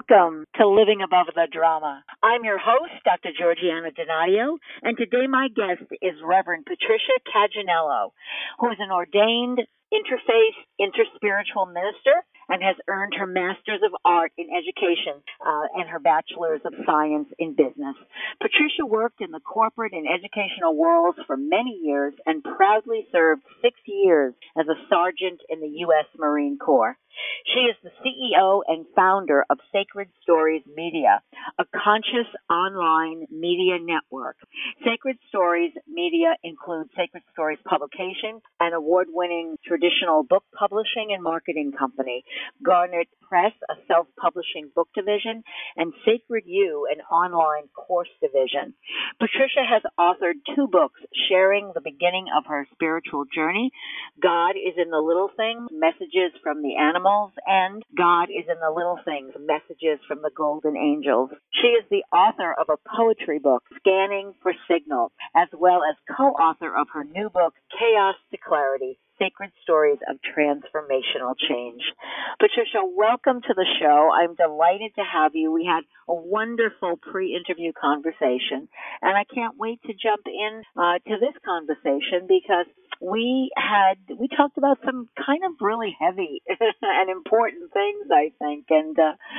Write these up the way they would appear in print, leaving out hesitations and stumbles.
welcome to Living Above the Drama. I'm your host, Dr. Georgiana Donadio, and today my guest is Reverend Patricia Caginello, who is an ordained interfaith, interspiritual minister and has earned her Master's of Art in Education and her Bachelor's of Science in Business. Patricia worked in the corporate and educational worlds for many years and proudly served 6 years as a sergeant in the U.S. Marine Corps. She is the CEO and founder of Sacred Stories Media, a conscious online media network. Sacred Stories Media includes Sacred Stories Publication, an award-winning traditional book publishing and marketing company, Garnet Press, a self-publishing book division, and Sacred U, an online course division. Patricia has authored 2 books sharing the beginning of her spiritual journey, God is in the Little Things, Messages from the Animals, and God is in the Little Things, Messages from the Golden Angels. She is the author of a poetry book, Scanning for Signal, as well as co-author of her new book, Chaos to Clarity, Sacred Stories of Transformational Change. Patricia, welcome to the show. I'm delighted to have you. We had a wonderful pre-interview conversation, and I can't wait to jump in to this conversation because we talked about some kind of really heavy and important things, I think, and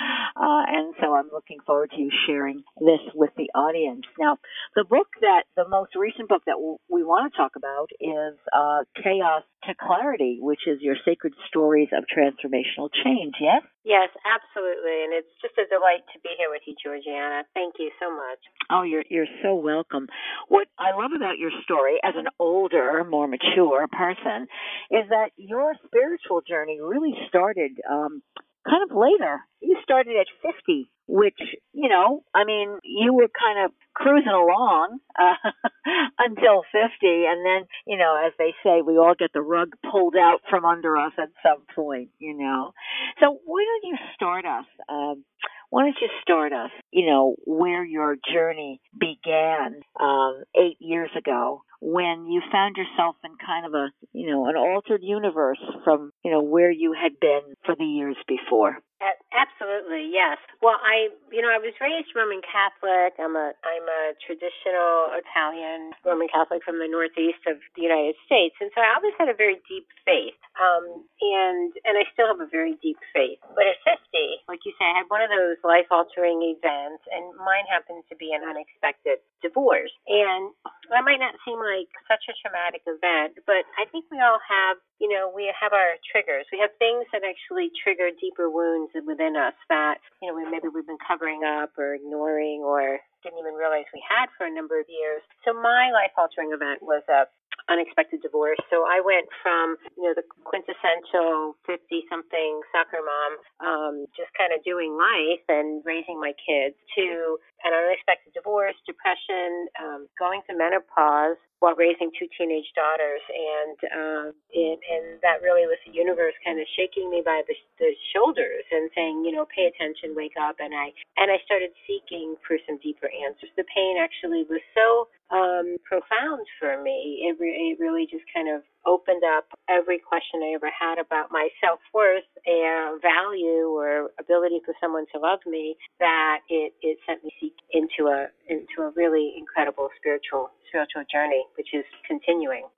so I'm looking forward to you sharing this with the audience. Now, the most recent book that we want to talk about is Chaos to Clarity, which is your Sacred Stories of Transformational Change, yes? Yes, absolutely, and it's just a delight to be here with you, Georgiana. Thank you so much. Oh, you're so welcome. What I love about your story as an older, more mature person is that your spiritual journey really started kind of later. You started at 50, which, you were kind of cruising along until 50. And then, as they say, we all get the rug pulled out from under us at some point, So why don't you start us? Where your journey began 8 years ago when you found yourself in kind of an altered universe from, where you had been for the years before. Absolutely, yes. Well, I was raised Roman Catholic. I'm a traditional Italian Roman Catholic from the Northeast of the United States, and so I always had a very deep faith, and I still have a very deep faith. But at 50, like you say, I had one of those life-altering events, and mine happened to be an unexpected divorce. And that might not seem like such a traumatic event, but I think we all have, we have our triggers. We have things that actually trigger deeper wounds within us that, maybe we've been covering up or ignoring or didn't even realize we had for a number of years. So my life-altering event was a unexpected divorce. So I went from, the quintessential 50-something soccer mom, just kind of doing life and raising my kids, to an unexpected divorce, depression, going through menopause while raising 2 teenage daughters. And that really was the universe kind of shaking me by the shoulders and saying, pay attention, wake up. And I started seeking for some deeper answers. The pain actually was so profound for me. It really just kind of opened up every question I ever had about my self-worth and value or ability for someone to love me, that it sent me into a really incredible spiritual journey, which is continuing.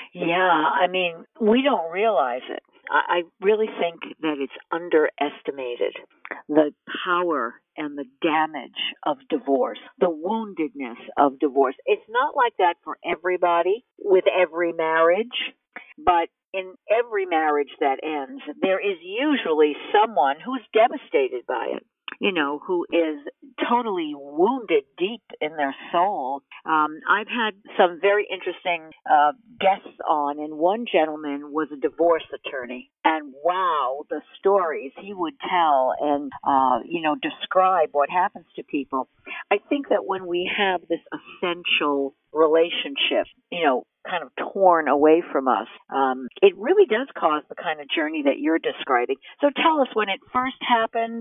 Yeah, we don't realize it. I really think that it's underestimated, the power and the damage of divorce, the woundedness of divorce. It's not like that for everybody with every marriage, but in every marriage that ends, there is usually someone who's devastated by it, who is totally wounded deep in their soul. I've had some very interesting guests on, and one gentleman was a divorce attorney. And wow, the stories he would tell and, describe what happens to people. I think that when we have this essential relationship, kind of torn away from us, it really does cause the kind of journey that you're describing. So tell us, when it first happened,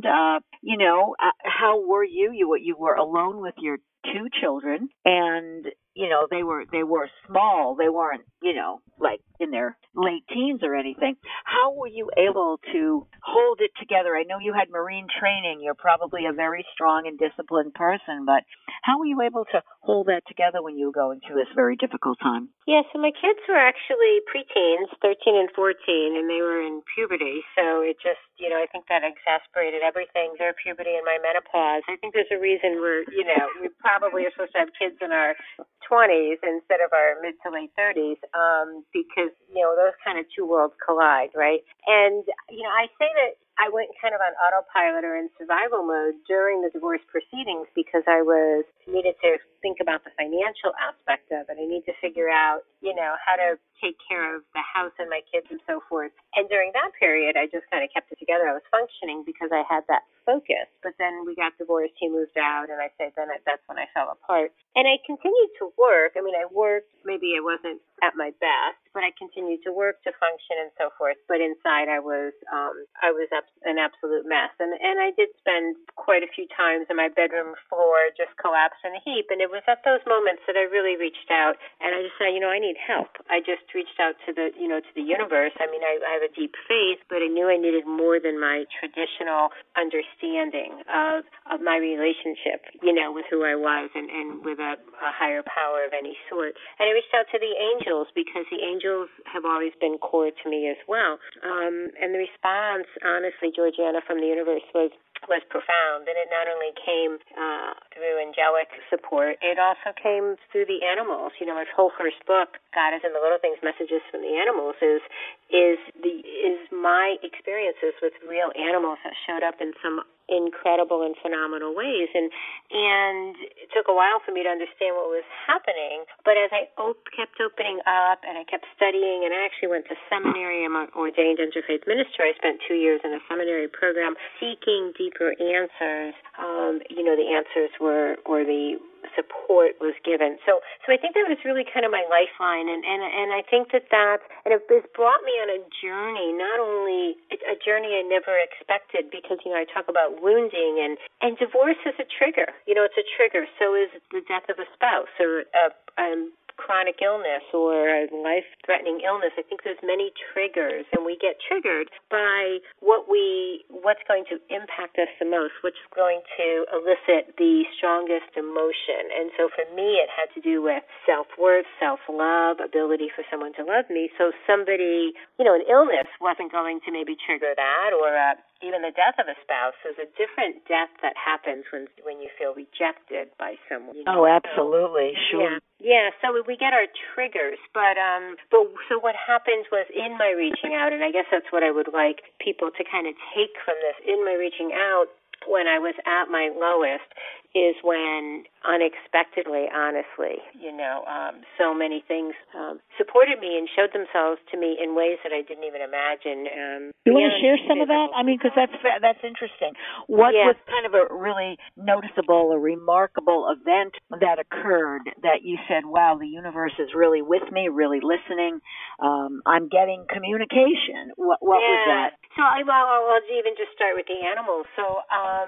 how were you? You were alone with your 2 children, and they were small. They weren't like in their late teens or anything. How were you able to hold it together? I know you had Marine training. You're probably a very strong and disciplined person, but how were you able to hold that together when you were going through this very difficult time? Yeah, so my kids were actually preteens, 13 and 14, and they were in puberty. So it just, I think that exasperated everything, their puberty and my menopause. I think there's a reason we probably are supposed to have kids in our 20s instead of our mid to late 30s, because, those kind of two worlds collide, right? And, I say that I went kind of on autopilot or in survival mode during the divorce proceedings because I needed to think about the financial aspect of it. I need to figure out, how to take care of the house and my kids and so forth. And during that period, I just kind of kept it together. I was functioning because I had that focus. But then we got divorced. He moved out, and that's when I fell apart. And I continued to work. I mean, I worked. Maybe I wasn't at my best, but I continued to work to function and so forth. But inside, I was an absolute mess. And I did spend quite a few times in my bedroom floor just collapsed in a heap. And it was at those moments that I really reached out, and I just said, I need help. I just reached out to the universe. I mean, I have a deep faith, but I knew I needed more than my traditional understanding of my relationship, with who I was and with a higher power of any sort. And I reached out to the angels because the angels have always been core to me as well. And the response, honestly, Georgiana, from the universe was profound, and it not only came through angelic support, it also came through the animals. My whole first book, God is in the Little Things, Messages from the Animals, is my experiences with real animals that showed up in some incredible and phenomenal ways, and it took a while for me to understand what was happening, but as I kept opening up and I kept studying, and I actually went to seminary. I'm an ordained interfaith minister. I spent 2 years in a seminary program seeking deeper answers. The answers were, or the support was given. So I think that was really kind of my lifeline, and I think that and it has brought me on a journey, not only a journey I never expected, because, I talk about wounding, and divorce is a trigger. It's a trigger. So is the death of a spouse or chronic illness or a life-threatening illness. I think there's many triggers, and we get triggered by what's going to impact us the most, what's going to elicit the strongest emotion. And so for me, it had to do with self-worth, self-love, ability for someone to love me. So somebody, an illness wasn't going to maybe trigger that, or even the death of a spouse. There's a different death that happens when you feel rejected by someone. Oh, absolutely, sure. Yeah. So we get our triggers, but so what happened was in my reaching out, and I guess that's what I would like people to kind of take from this. In my reaching out, when I was at my lowest, is when unexpectedly, honestly, so many things supported me and showed themselves to me in ways that I didn't even imagine. You want to share some of that? I mean, because that's interesting. What was kind of a really noticeable or remarkable event that occurred that you said, wow, the universe is really with me, really listening, I'm getting communication? What was that? So I'll even just start with the animals. So,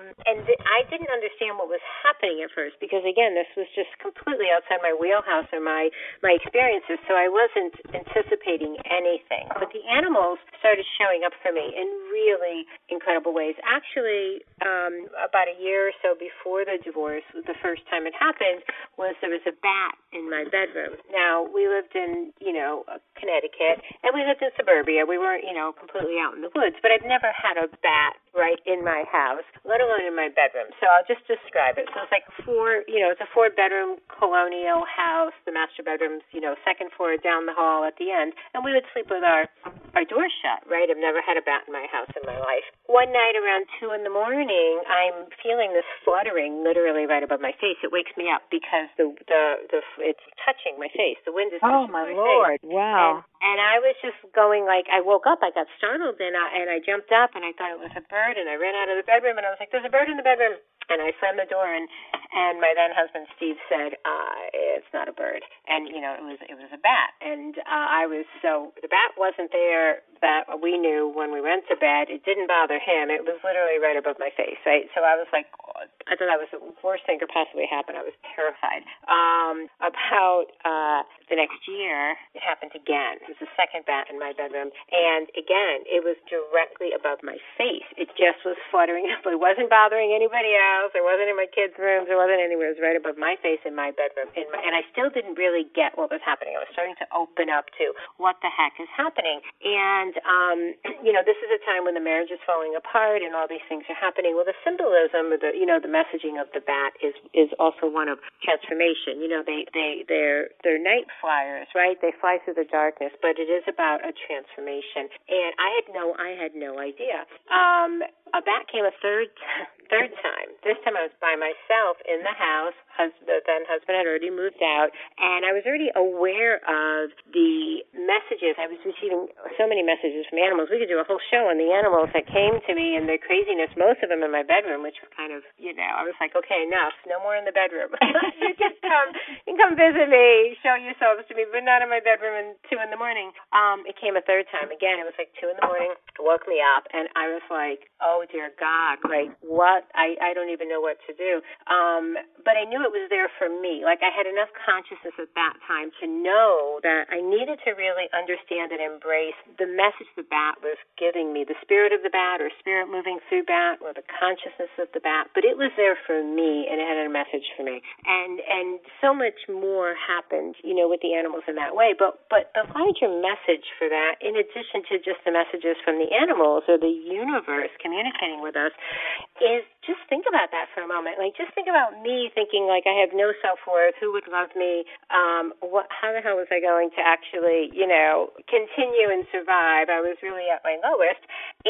I didn't understand what was happening at first because, again, this was just completely outside my wheelhouse or my experiences, so I wasn't anticipating anything. But the animals started showing up for me in really incredible ways. Actually, about a year or so before the divorce, the first time it happened was there was a bat in my bedroom. Now, we lived in, Connecticut, and we lived in suburbia. We weren't, completely out in the woods, but I've never had a bat right in my house, let alone in my bedroom. So I'll just describe it. So it's like it's a 4-bedroom colonial house. The master bedroom's, second floor down the hall at the end. And we would sleep with our doors shut, right? I've never had a bat in my house in my life. One night around 2 a.m, I'm feeling this fluttering literally right above my face. It wakes me up because it's touching my face. The wind is touching my face. Oh, my Lord. Wow. And I was just going I woke up, I got startled, and I jumped up, and I thought it was a bird, and I ran out of the bedroom, and I was like, there's a bird in the bedroom. And I slammed the door, and my then husband Steve said, it's not a bird, and it was a bat, and the bat wasn't there. that we knew when we went to bed. It didn't bother him. It was literally right above my face, right? So I was like, I thought that was the worst thing could possibly happen. I was terrified. About the next year, it happened again. It was the second bat in my bedroom. And again, it was directly above my face. It just was fluttering up. It wasn't bothering anybody else. It wasn't in my kids' rooms. It wasn't anywhere. It was right above my face in my bedroom. And I still didn't really get what was happening. I was starting to open up to what the heck is happening. And, this is a time when the marriage is falling apart and all these things are happening. Well, the symbolism, the messaging of the bat is also one of transformation. They're night flyers, right? They fly through the darkness, but it is about a transformation. And I had no idea. A bat came a third time. This time I was by myself in the house. The then husband had already moved out, and I was already aware of the messages. I was receiving so many messages from animals. We could do a whole show on the animals that came to me and their craziness, most of them in my bedroom, which was kind of, I was like, okay, enough. No more in the bedroom. You can come visit me, show yourselves to me, but not in my bedroom at 2 a.m. It came a third time. Again, it was like 2 a.m. It woke me up, and I was like, oh, dear God, like, what? I don't even know what to do. But I knew it was there for me. Like, I had enough consciousness at that time to know that I needed to really understand and embrace the message the bat was giving me, the spirit of the bat or spirit moving through bat or the consciousness of the bat. But it was there for me, and it had a message for me. And so much more happened, with the animals in that way. But the larger message for that, in addition to just the messages from the animals or the universe communicating with us, is just think about that for a moment. Like, just think about me thinking, like, I have no self-worth. Who would love me? How the hell was I going to actually, continue and survive? I was really at my lowest.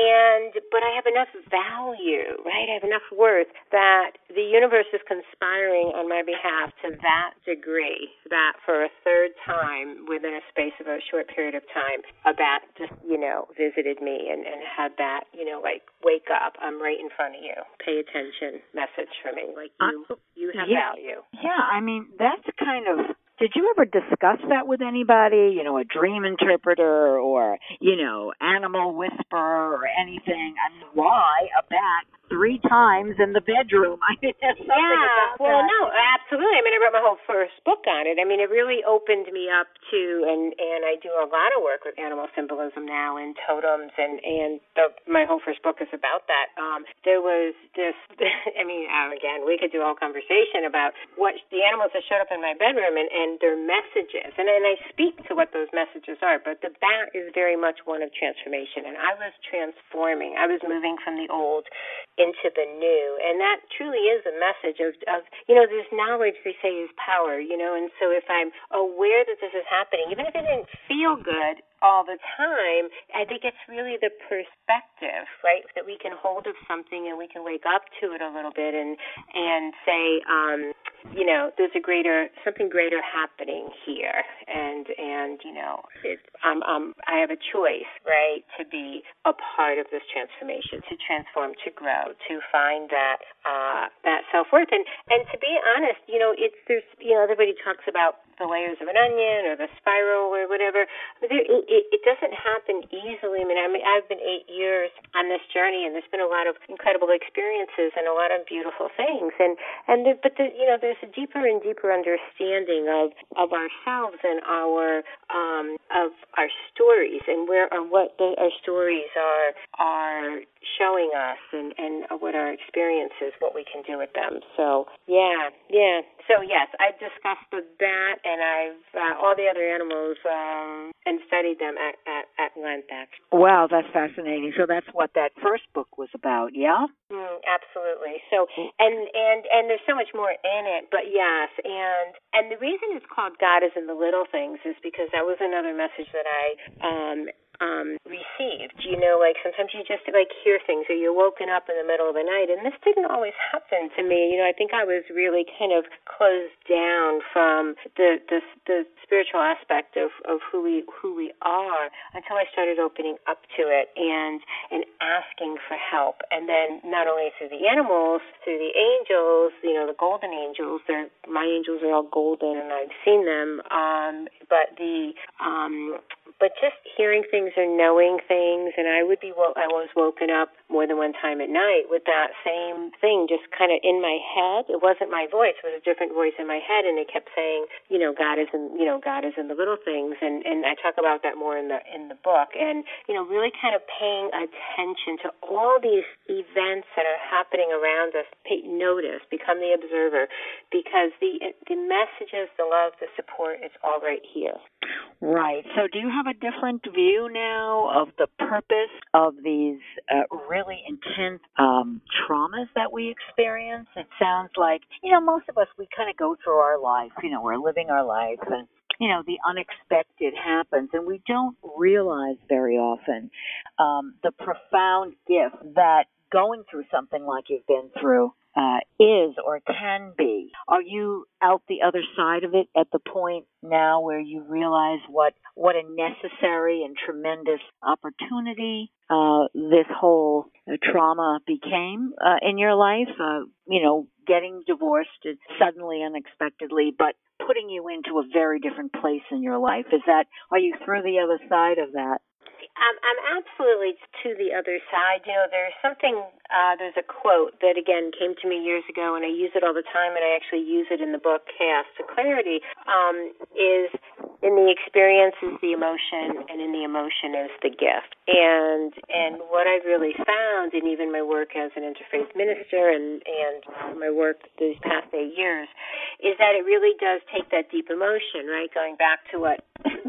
But I have enough value, right? I have enough worth that the universe is conspiring on my behalf to that degree that for a third time within a space of a short period of time, a bat just, visited me and had that, like, wake up. I'm right in front of you. Pay attention message for me. Like, you have value. Yeah, I mean, that's kind of... Did you ever discuss that with anybody, a dream interpreter or, animal whisperer or anything? I mean, why a bat 3 times in the bedroom? I mean, there's something about well, that. no, absolutely. I mean, I wrote my whole first book on it. I mean, it really opened me up to, and I do a lot of work with animal symbolism now and totems, and my whole first book is about that. There was this, again, we could do a whole conversation about what the animals that showed up in my bedroom and their messages, and I speak to what those messages are, but the bat is very much one of transformation, and I was transforming. I was moving from the old into the new, and that truly is a message of there's knowledge, they say, is power, and so if I'm aware that this is happening, even if it didn't feel good all the time, I think it's really the perspective, right, that we can hold of something and we can wake up to it a little bit and say, there's something greater happening here, and I have a choice, right, to be a part of this transformation, to transform, to grow, to find that self-worth, and to be honest, everybody talks about the layers of an onion or the spiral or whatever. It doesn't happen easily. I've been 8 years on this journey, and there's been a lot of incredible experiences and a lot of beautiful things. But there's a deeper and deeper understanding of ourselves and our stories and what our stories are showing us and what our experiences, what we can do with them. So yeah. So yes, I've discussed the bat and I've all the other animals and studied them at length. Actually. Wow, that's fascinating. So that's what that first book was about, yeah? Absolutely. So and there's so much more in it, but yes, and the reason it's called God is in the Little Things is because that was another message that I received. Like sometimes you just like hear things or you're woken up in the middle of the night, and this didn't always happen to me. I think I was really kind of closed down from the spiritual aspect of who we are until I started opening up to it and asking for help. And then not only through the animals, through the angels, the golden angels. My angels are all golden, and I've seen them. But just hearing things things or knowing things, and I was woken up more than one time at night with that same thing just kind of in my head. It wasn't my voice; it was a different voice in my head, and it kept saying, God is in the little things, and I talk about that more in the book, and really kind of paying attention to all these events that are happening around us. Notice, become the observer, because the messages, the love, the support, it's all right here. Right. So do you have a different view now of the purpose of these really intense traumas that we experience? It sounds like, most of us, we kind of go through our life, we're living our life, and the unexpected happens, and we don't realize very often the profound gift that going through something like you've been through is or can be. Are you out the other side of it at the point now where you realize what a necessary and tremendous opportunity this whole trauma became in your life? Getting divorced suddenly, unexpectedly, but putting you into a very different place in your life. Are you through the other side of that? I'm absolutely to the other side. There's a quote that, again, came to me years ago, and I use it all the time, and I actually use it in the book, Chaos to Clarity, is in the experience is the emotion, and in the emotion is the gift. And what I've really found, and even my work as an interfaith minister and my work these past 8 years, is that it really does take that deep emotion, right? Going back to what,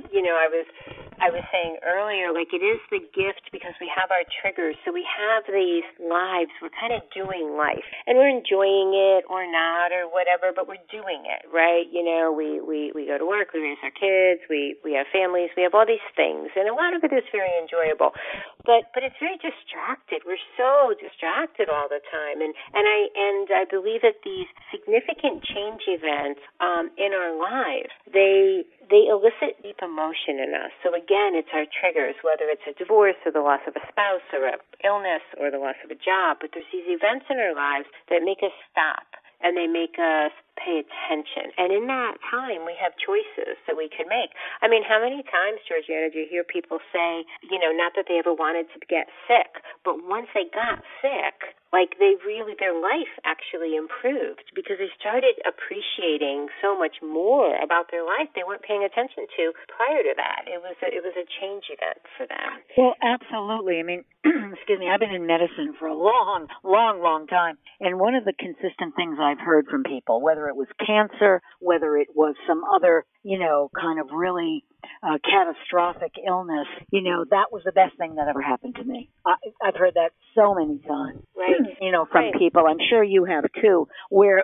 I was saying earlier, like it is the gift because we have our triggers. So we have these lives. We're kind of doing life. And we're enjoying it or not or whatever, but we're doing it, right? We go to work, we raise our kids, we have families, we have all these things. And a lot of it is very enjoyable. But it's very distracted. We're so distracted all the time. And I believe that these significant change events in our lives, they elicit deep emotion in us. So again, it's our triggers, whether it's a divorce or the loss of a spouse or an illness or the loss of a job. But there's these events in our lives that make us stop and they make us pay attention. And in that time, we have choices that we can make. I mean, how many times, Georgiana, do you hear people say, not that they ever wanted to get sick, but once they got sick, like their life actually improved because they started appreciating so much more about their life they weren't paying attention to prior to that. It was a change event for them. Well, absolutely. I mean, excuse me, I've been in medicine for a long, long, long time, and one of the consistent things I've heard from people, whether it was cancer, whether it was some other, kind of really catastrophic illness, that was the best thing that ever happened to me. I've heard that so many times, right? From people. I'm sure you have too, where,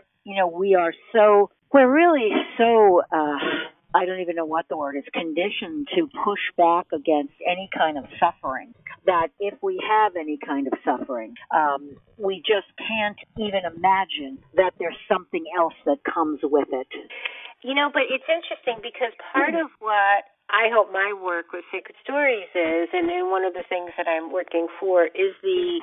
we're really so, I don't even know what the word is, conditioned to push back against any kind of suffering, that if we have any kind of suffering, we just can't even imagine that there's something else that comes with it. But it's interesting because part of what I hope my work with Sacred Stories is, and one of the things that I'm working for is the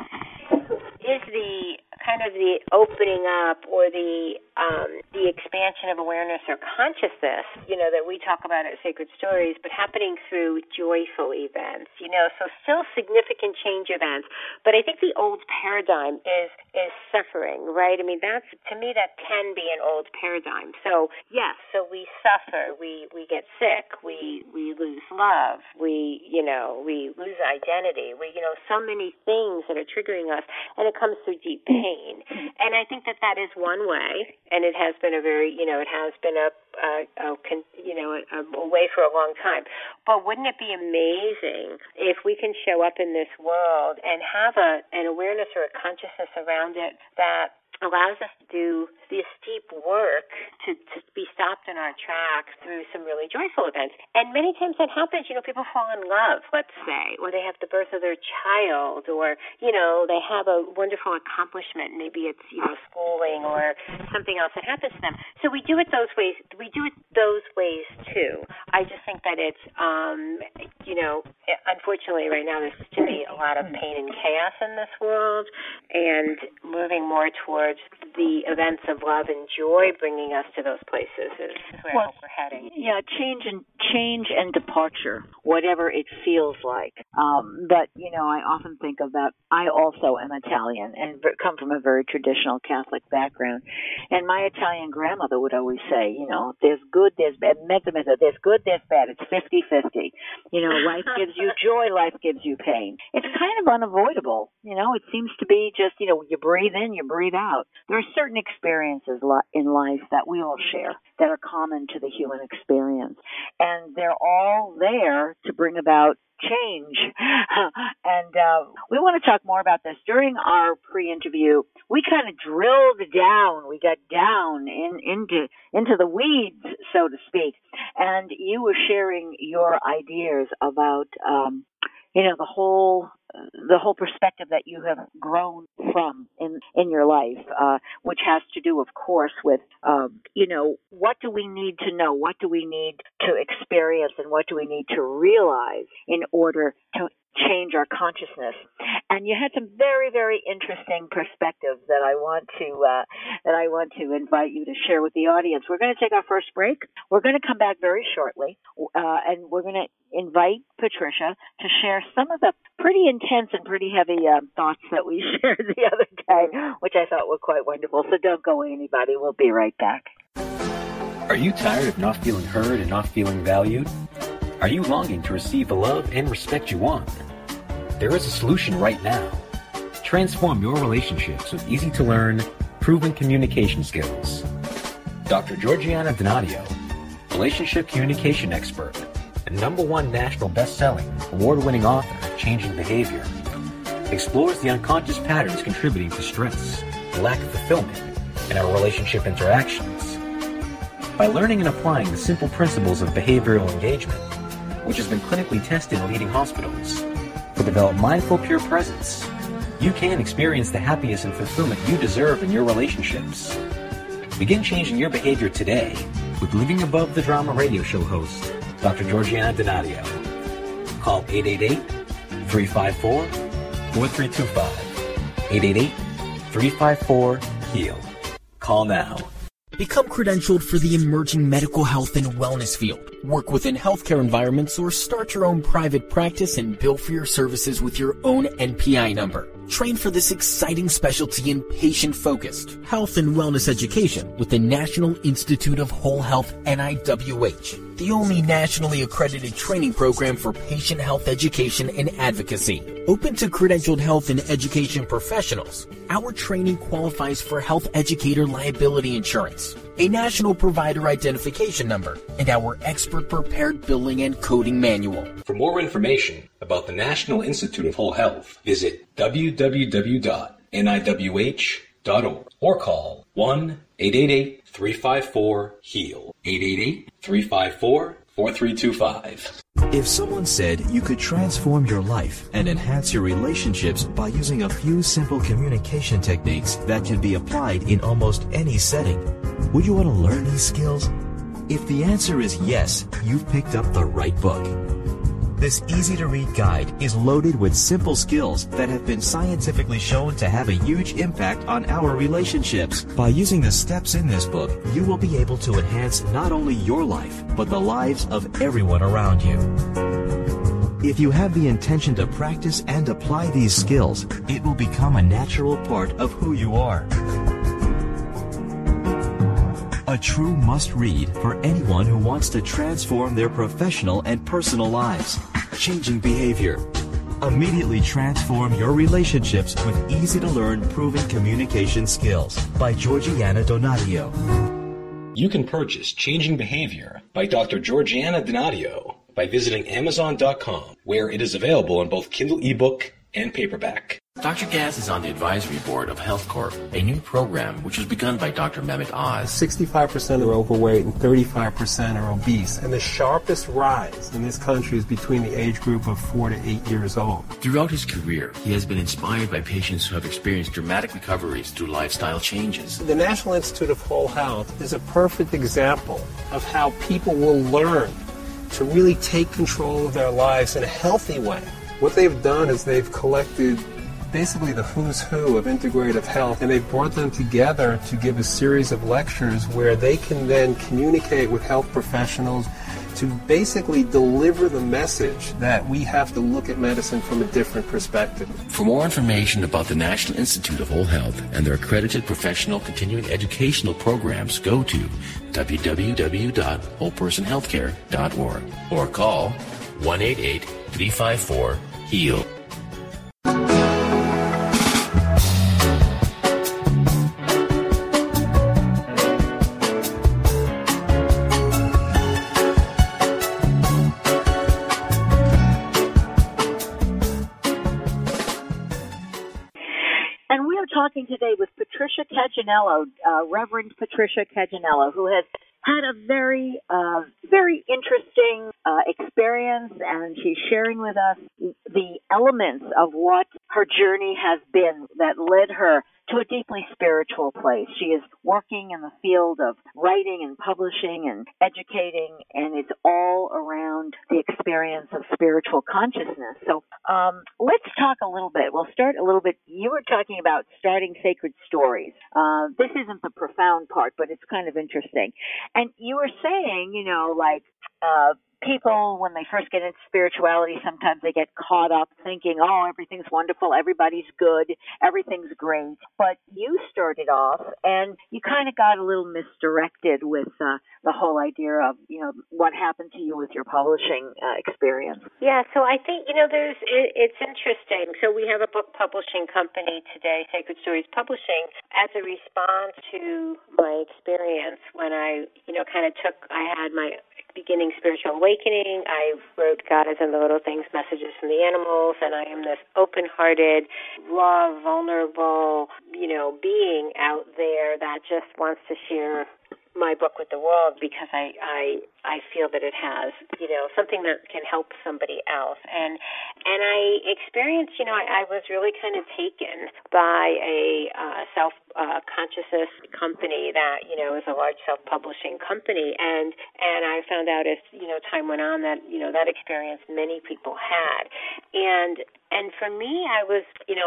kind of the opening up or the expansion of awareness or consciousness, that we talk about at Sacred Stories, but happening through joyful events, so still significant change events. But I think the old paradigm is suffering, right? I mean, to me, that can be an old paradigm. So, yes, so we suffer, we get sick, we lose love, we lose identity, so many things that are triggering us, and it comes through deep pain. And I think that is one way, and it has been a very, it has been a way for a long time. But wouldn't it be amazing if we can show up in this world and have an awareness or a consciousness around it that allows us to do this deep work to be stopped in our tracks through some really joyful events. And many times that happens, people fall in love, let's say, or they have the birth of their child, or, they have a wonderful accomplishment. Maybe it's, schooling or something else that happens to them. So we do it those ways. We do it those ways too. I just think that it's, unfortunately right now there's to me a lot of pain and chaos in this world, and moving more towards the events of love and joy bringing us to those places is where I hope we're heading. Yeah, change change and departure, whatever it feels like. But, I often think of that. I also am Italian and come from a very traditional Catholic background. And my Italian grandmother would always say, there's good, there's bad, there's good, there's bad. It's 50-50. Life gives you joy, life gives you pain. It's kind of unavoidable. It seems to be just, you breathe in, you breathe out. There are certain experiences in life that we all share that are common to the human experience. And they're all there to bring about change. And we want to talk more about this. During our pre-interview, we kind of drilled down. We got down into the weeds, so to speak. And you were sharing your ideas about the whole perspective that you have grown from in your life, which has to do, of course, with, what do we need to know? What do we need to experience? And what do we need to realize in order to change our consciousness? And you had some very, very interesting perspectives that I want to invite you to share with the audience. We're going to take our first break. We're going to come back very shortly, and we're going to invite Patricia to share some of the pretty intense and pretty heavy thoughts that we shared the other day, which I thought were quite wonderful. So don't go away, anybody. We'll be right back. Are you tired of not feeling heard and not feeling valued? Are you longing to receive the love and respect you want? There is a solution right now. Transform your relationships with easy-to-learn, proven communication skills. Dr. Georgiana Donadio, relationship communication expert, and #1 national best-selling, award-winning author of Changing Behavior, explores the unconscious patterns contributing to stress, lack of fulfillment, and our relationship interactions. By learning and applying the simple principles of behavioral engagement, which has been clinically tested in leading hospitals, to develop mindful, pure presence, you can experience the happiness and fulfillment you deserve in your relationships. Begin changing your behavior today with Living Above the Drama radio show host, Dr. Georgiana Donadio. Call 888-354-4325. 888-354-HEAL. Call now. Become credentialed for the emerging medical health and wellness field. Work within healthcare environments or start your own private practice and bill for your services with your own NPI number. Train for this exciting specialty in patient-focused health and wellness education with the National Institute of Whole Health, NIWH, the only nationally accredited training program for patient health education and advocacy. Open to credentialed health and education professionals, our training qualifies for health educator liability insurance, a national provider identification number, and our expert-prepared billing and coding manual. For more information about the National Institute of Whole Health, visit www.niwh.org or call 1-888-354-HEAL, 888-354-4325. If someone said you could transform your life and enhance your relationships by using a few simple communication techniques that can be applied in almost any setting, would you want to learn these skills? If the answer is yes, you've picked up the right book. This easy-to-read guide is loaded with simple skills that have been scientifically shown to have a huge impact on our relationships. By using the steps in this book, you will be able to enhance not only your life, but the lives of everyone around you. If you have the intention to practice and apply these skills, it will become a natural part of who you are. A true must-read for anyone who wants to transform their professional and personal lives. Changing Behavior. Immediately transform your relationships with easy-to-learn, proven communication skills by Georgiana Donadio. You can purchase Changing Behavior by Dr. Georgiana Donadio by visiting Amazon.com, where it is available on both Kindle ebook and paperback. Dr. Gaz is on the advisory board of Health Corp, a new program which was begun by Dr. Mehmet Oz. 65% are overweight and 35% are obese. And the sharpest rise in this country is between the age group of 4 to 8 years old. Throughout his career, he has been inspired by patients who have experienced dramatic recoveries through lifestyle changes. The National Institute of Whole Health is a perfect example of how people will learn to really take control of their lives in a healthy way. What they've done is they've collected basically the who's who of integrative health, and they've brought them together to give a series of lectures where they can then communicate with health professionals to basically deliver the message that we have to look at medicine from a different perspective. For more information about the National Institute of Whole Health and their accredited professional continuing educational programs, go to www.wholepersonhealthcare.org or call 1-888-354-HEAL. Talking today with Patricia Caginello, Reverend Patricia Caginello, who has had a very interesting experience, and she's sharing with us the elements of what her journey has been that led her to a deeply spiritual place. She is working in the field of writing and publishing and educating, and it's all around the experience of spiritual consciousness. So let's talk a little bit. We'll start a little bit. You were talking about starting sacred stories. This isn't the profound part, but it's kind of interesting. And you were saying, people, when they first get into spirituality, sometimes they get caught up thinking, oh, everything's wonderful, everybody's good, everything's great. But you started off, and you kind of got a little misdirected with the whole idea of, what happened to you with your publishing experience. Yeah, so I think, it's interesting. So we have a book publishing company today, Sacred Stories Publishing, as a response to my experience when I had my beginning spiritual awakening. I wrote God is in the Little Things, Messages from the Animals, and I am this open-hearted, raw, vulnerable, being out there that just wants to share my book with the world because I feel that it has, something that can help somebody else. And I experienced, I was really kind of taken by a self-consciousness company that, is a large self-publishing company. And I found out as, time went on that, that experience many people had. And for me, I was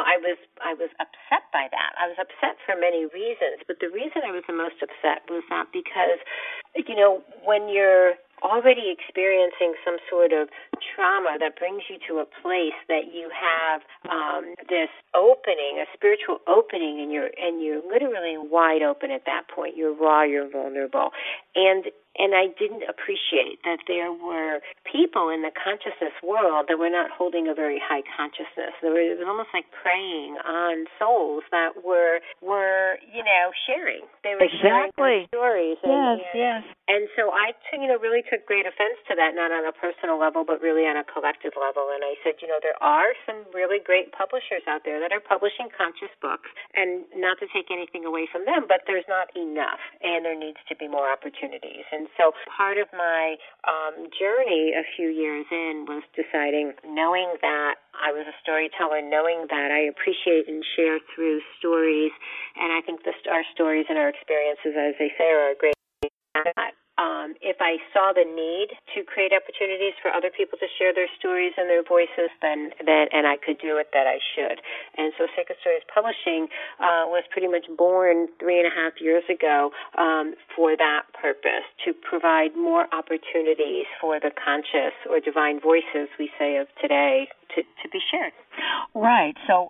upset by that. I was upset for many reasons, but the reason I was the most upset was not because, when you're already experiencing some sort of trauma that brings you to a place that you have this opening, a spiritual opening, and you're literally wide open at that point. You're raw, you're vulnerable, and I didn't appreciate that there were people in the consciousness world that were not holding a very high consciousness. It was almost like preying on souls that were sharing. They were sharing their stories. Yes. And so I, really took great offense to that, not on a personal level, but really on a collective level. And I said, there are some really great publishers out there that are publishing conscious books, and not to take anything away from them, but there's not enough, and there needs to be more opportunities. And so part of my journey a few years in was deciding, knowing that I was a storyteller, knowing that I appreciate and share through stories, and I think our stories and our experiences, as they say, are a great asset. If I saw the need to create opportunities for other people to share their stories and their voices, then I could do it, that I should. And so Sacred Stories Publishing was pretty much born 3.5 years ago for that purpose, to provide more opportunities for the conscious or divine voices, we say, of today to be shared. Right. So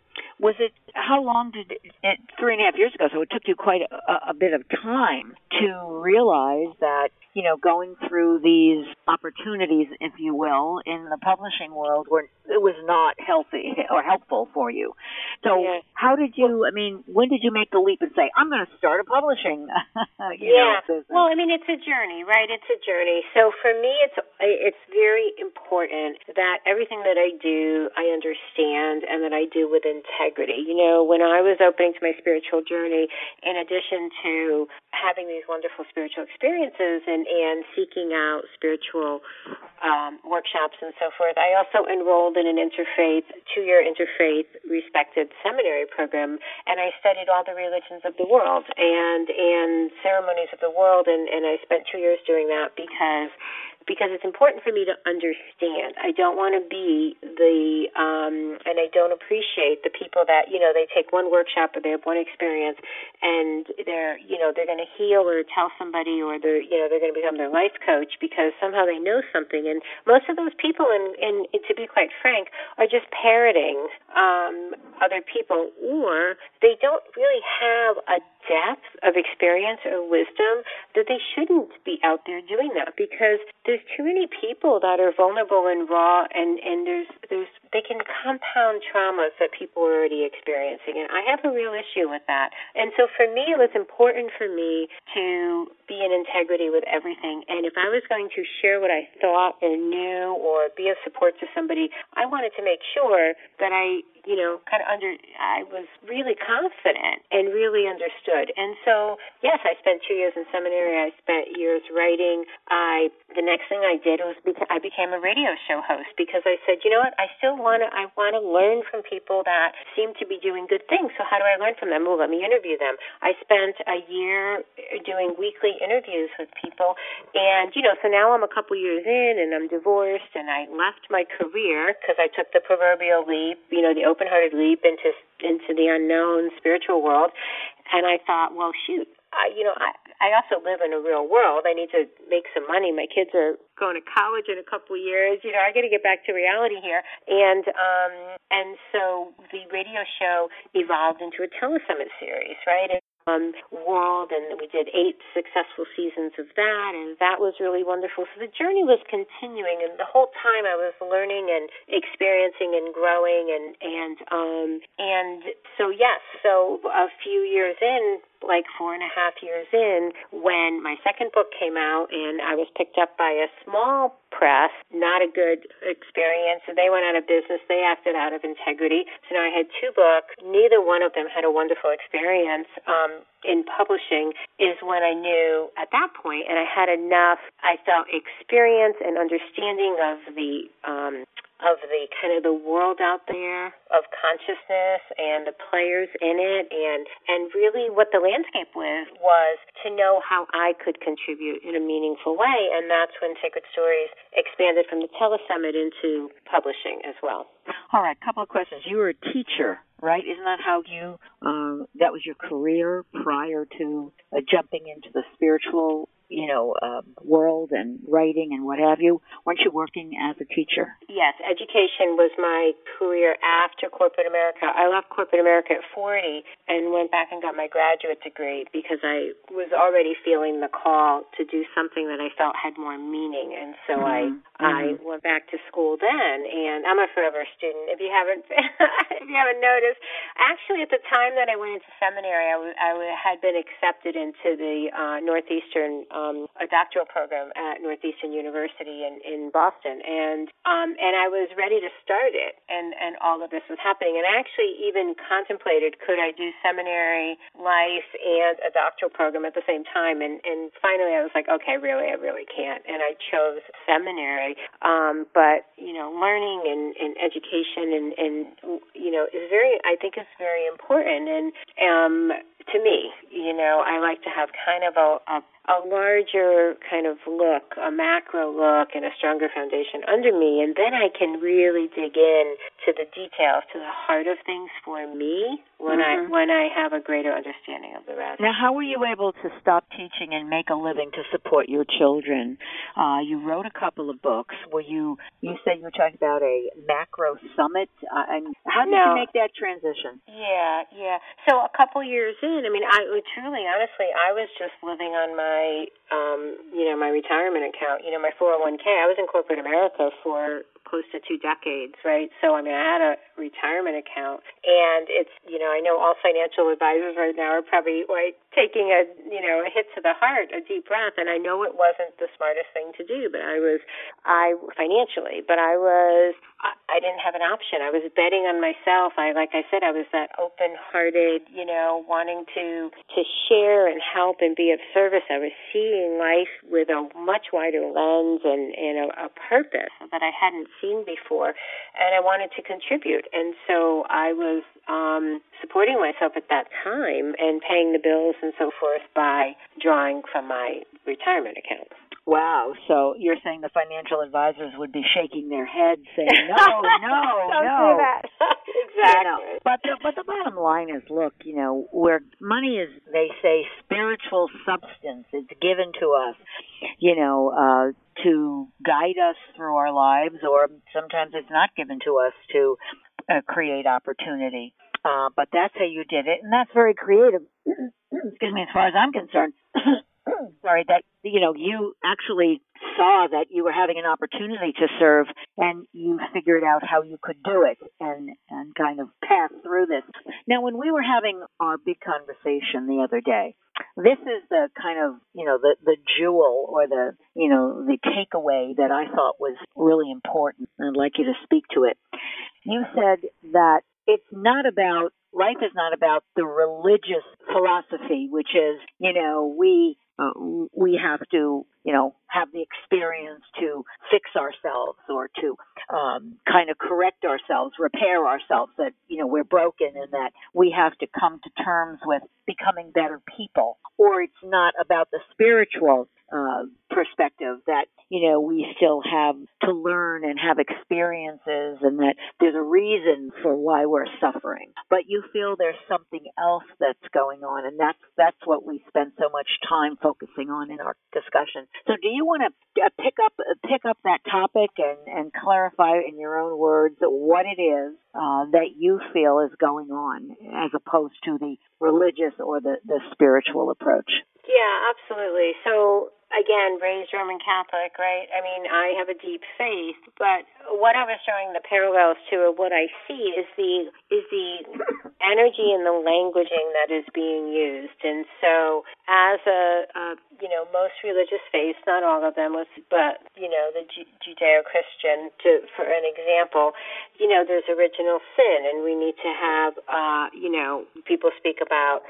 how long did it, 3.5 years ago, so it took you quite a bit of time to realize that, going through these opportunities, if you will, in the publishing world where it was not healthy or helpful for you. So how did you, when did you make the leap and say, I'm going to start a publishing business? Well, it's a journey, right? It's a journey. So for me, it's very important that everything that I do, I understand, and that I do with integrity. When I was opening to my spiritual journey, in addition to having these wonderful spiritual experiences and seeking out spiritual workshops and so forth, I also enrolled in an interfaith, 2-year interfaith respected seminary program, and I studied all the religions of the world and ceremonies of the world, and I spent 2 years doing that because because it's important for me to understand. I don't want to be and I don't appreciate the people that, they take one workshop or they have one experience and they're going to heal or tell somebody, or they're going to become their life coach because somehow they know something. And most of those people, and to be quite frank, are just parroting other people, or they don't really have a depth of experience or wisdom that they shouldn't be out there doing that, because there's too many people that are vulnerable and raw, and there's they can compound traumas that people are already experiencing, and I have a real issue with that. And so for me, it was important for me to be in integrity with everything, and if I was going to share what I thought or knew or be of support to somebody, I wanted to make sure that I was really confident and really understood. And so, yes, I spent 2 years in seminary. I spent years writing. The next thing I did was I became a radio show host, because I said, you know what, I want to learn from people that seem to be doing good things. So how do I learn from them? Well, let me interview them. I spent a year doing weekly interviews with people, and so now I'm a couple years in, and I'm divorced, and I left my career because I took the proverbial leap, the open-hearted leap into the unknown spiritual world. And I thought, well, shoot, I also live in a real world. I need to make some money. My kids are going to college in a couple of years. I got to get back to reality here. And so the radio show evolved into a telesummit series, right? World, and we did 8 successful seasons of that, and that was really wonderful. So the journey was continuing, and the whole time I was learning and experiencing and growing, and so yes, so a few years in, like 4.5 years in, when my second book came out, and I was picked up by a small press, not a good experience. So they went out of business. They acted out of integrity. So now I had 2 books. Neither one of them had a wonderful experience in publishing, is when I knew at that point, and I had enough, I felt, experience and understanding of the kind of the world out there of consciousness and the players in it, and really what the landscape was to know how I could contribute in a meaningful way. And that's when Sacred Stories expanded from the telesummit into publishing as well. All right, couple of questions. You were a teacher, right? Isn't that how you, that was your career prior to jumping into the spiritual world and writing and what have you? Weren't you working as a teacher? Yes, education was my career after corporate America. I left corporate America at 40 and went back and got my graduate degree because I was already feeling the call to do something that I felt had more meaning. And so I went back to school then, and I'm a forever student. If you haven't noticed, actually at the time that I went into seminary, I had been accepted into the Northeastern a doctoral program at Northeastern University in Boston, and I was ready to start it, and all of this was happening, and I actually even contemplated, could I do seminary life and a doctoral program at the same time, and finally I was like, okay, I really can't, and I chose seminary, but learning and education and is I think is very important, and to me, I like to have kind of a larger kind of look, a macro look, and a stronger foundation under me, and then I can really dig in to the details, to the heart of things for me when I have a greater understanding of the rest. Now, how were you able to stop teaching and make a living to support your children? You wrote a couple of books. You said you were talking about a macro summit, and how did you make that transition? Yeah. So a couple years in, honestly, I was just living on my retirement account, my 401k. I was in corporate America for close to 2 decades, right? So, I had a retirement account, and it's, I know all financial advisors right now are probably taking a hit to the heart, a deep breath, and I know it wasn't the smartest thing to do, but I didn't have an option. I was betting on myself. Like I said, I was that open-hearted, wanting to share and help and be of service. I was seeing life with a much wider lens and a purpose that I hadn't seen before, and I wanted to contribute. And so I was supporting myself at that time and paying the bills and so forth by drawing from my retirement account. Wow. So you're saying the financial advisors would be shaking their heads saying, no, no, Don't no. do that. Exactly. You know, but the bottom line is, look, where money is, they say, spiritual substance. It's given to us, to guide us through our lives, or sometimes it's not given to us to create opportunity. But that's how you did it, and that's very creative. Excuse me, as far as I'm concerned. Sorry, that, you actually saw that you were having an opportunity to serve, and you figured out how you could do it and kind of pass through this. Now, when we were having our big conversation the other day, this is the kind of, the jewel or the takeaway that I thought was really important. I'd like you to speak to it. You said that it's not about, life is not about the religious philosophy, which is, we have to, have the experience to fix ourselves or to kind of correct ourselves, repair ourselves, that, we're broken and that we have to come to terms with becoming better people. Or it's not about the spiritual perspective that, we still have to learn and have experiences, and that there's a reason for why we're suffering. But you feel there's something else that's going on, and that's what we spend so much time focusing on in our discussion. So do you want to pick up that topic and clarify in your own words what it is that you feel is going on, as opposed to the religious or the spiritual approach? Yeah, absolutely. So, again, raised Roman Catholic, right? I mean, I have a deep faith, but what I was showing the parallels to, what I see is the energy and the languaging that is being used. And so, as most religious faiths, not all of them, but the Judeo-Christian, for an example, there's original sin, and we need to have, people speak about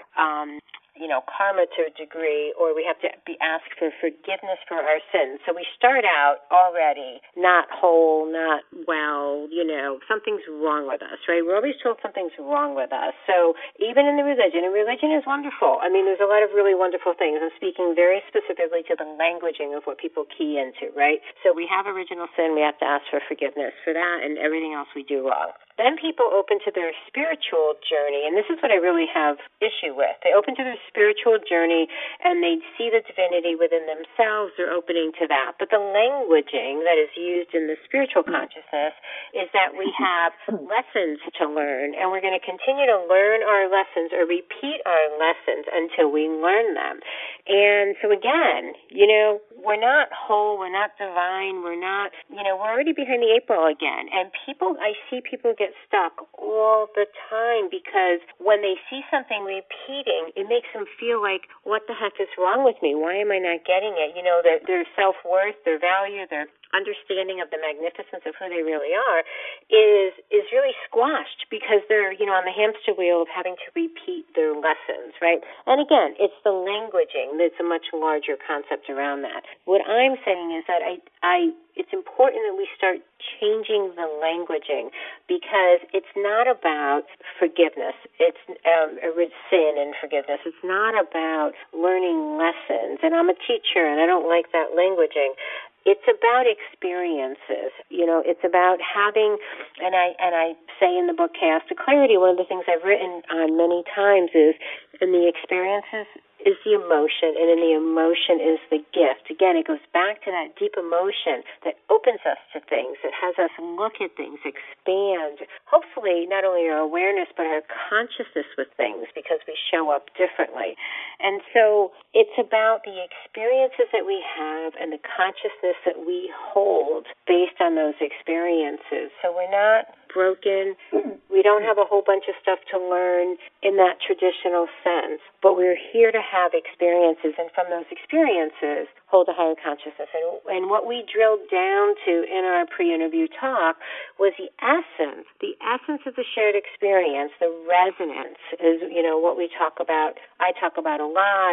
karma to a degree, or we have to be asked for forgiveness for our sins. So we start out already not whole, not well, something's wrong with us, right? We're always told something's wrong with us. So even in the religion, and religion is wonderful. I mean, there's a lot of really wonderful things. I'm speaking very specifically to the languaging of what people key into, right? So we have original sin. We have to ask for forgiveness for that and everything else we do wrong. Then people open to their spiritual journey, and this is what I really have issue with. They open to their spiritual journey, and they see the divinity within themselves. They're opening to that. But the languaging that is used in the spiritual consciousness is that we have lessons to learn, and we're going to continue to learn our lessons or repeat our lessons until we learn them. And so again, we're not whole, we're not divine, we're not, we're already behind the eight ball again. And I see people get stuck all the time because when they see something repeating, it makes them feel like, what the heck is wrong with me? Why am I not getting it? Their self-worth, their value, their understanding of the magnificence of who they really are is really squashed because they're, on the hamster wheel of having to repeat their lessons, right? And again, it's the languaging that's a much larger concept around that. What I'm saying is that it's important that we start changing the languaging because it's not about forgiveness. It's sin and forgiveness. It's not about learning lessons. And I'm a teacher, and I don't like that languaging. It's about experiences. It's about having, and I say in the book Chaos to Clarity, one of the things I've written on many times is, in the experiences is the emotion, and in the emotion is the gift. Again, it goes back to that deep emotion that opens us to things, that has us look at things, expand, hopefully not only our awareness but our consciousness with things because we show up differently. And so it's about the experiences that we have and the consciousness that we hold based on those experiences. So we're not broken. We don't have a whole bunch of stuff to learn in that traditional sense, but we're here to have experiences, and from those experiences, hold a higher consciousness. And what we drilled down to in our pre-interview talk was the essence of the shared experience, the resonance is, what we talk about, I talk about a lot, and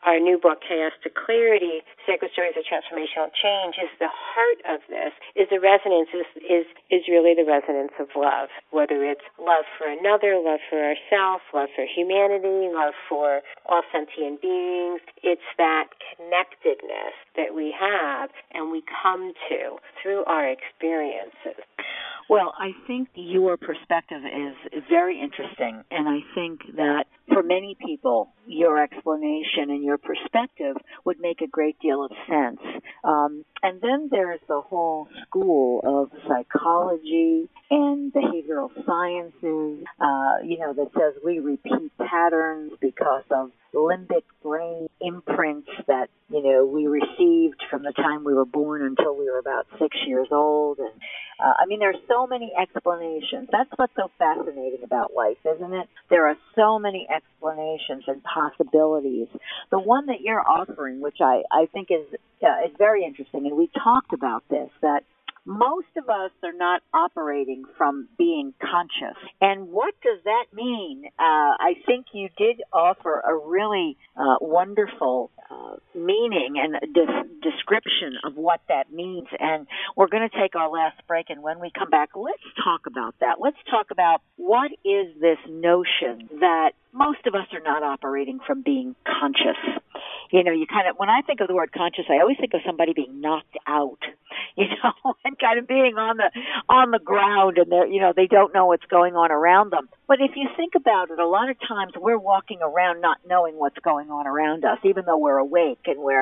our new book, Chaos to Clarity, Sacred Stories of Transformational Change, is the heart of this, is the resonance, is really the resonance of love, whether it's love for another, love for ourselves, love for humanity, love for all sentient beings. It's that connectedness that we have and we come to through our experiences. Well, I think your perspective is very interesting, and I think that for many people, your explanation and your perspective would make a great deal of sense. And then there's the whole school of psychology and behavioral sciences, that says we repeat patterns because of limbic brain imprints that, we received from the time we were born until we were about 6 years old. And there's so many explanations. That's what's so fascinating about life, isn't it? There are so many explanations and possibilities. The one that you're offering, which I think is very interesting, and we talked about this, that most of us are not operating from being conscious. And what does that mean? I think you did offer a really wonderful meaning and description of what that means. And we're going to take our last break, and when we come back, let's talk about that. Let's talk about what is this notion that most of us are not operating from being conscious. When I think of the word conscious, I always think of somebody being knocked out, and kind of being on the ground, and they don't know what's going on around them. But if you think about it, a lot of times we're walking around not knowing what's going on around us, even though we're awake and we're